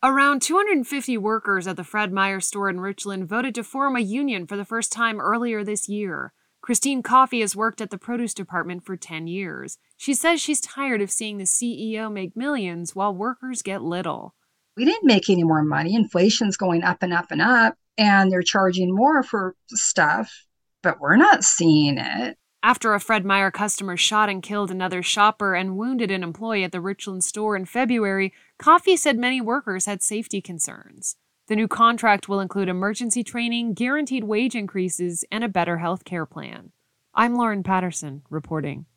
Around 250 workers at the Fred Meyer store in Richland voted to form a union for the first time earlier this year. Christine Coffey has worked at the produce department for 10 years. She says she's tired of seeing the CEO make millions while workers get little. We didn't make any more money. Inflation's going up and up and up, and they're charging more for stuff, but we're not seeing it. After a Fred Meyer customer shot and killed another shopper and wounded an employee at the Richland store in February, Coffey said many workers had safety concerns. The new contract will include emergency training, guaranteed wage increases, and a better health care plan. I'm Lauren Patterson, reporting.